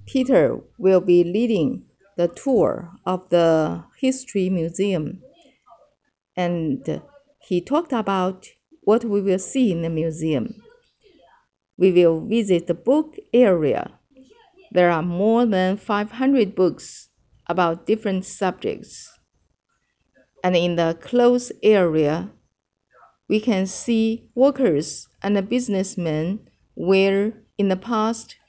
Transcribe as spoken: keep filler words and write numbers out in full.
Peter will be leading the tour of the History Museum, and he talked about what we will see in the museum. We will visit the book area. There are more than five hundred books about different subjects. And in the closed area, we can see workers and businessmen where in the past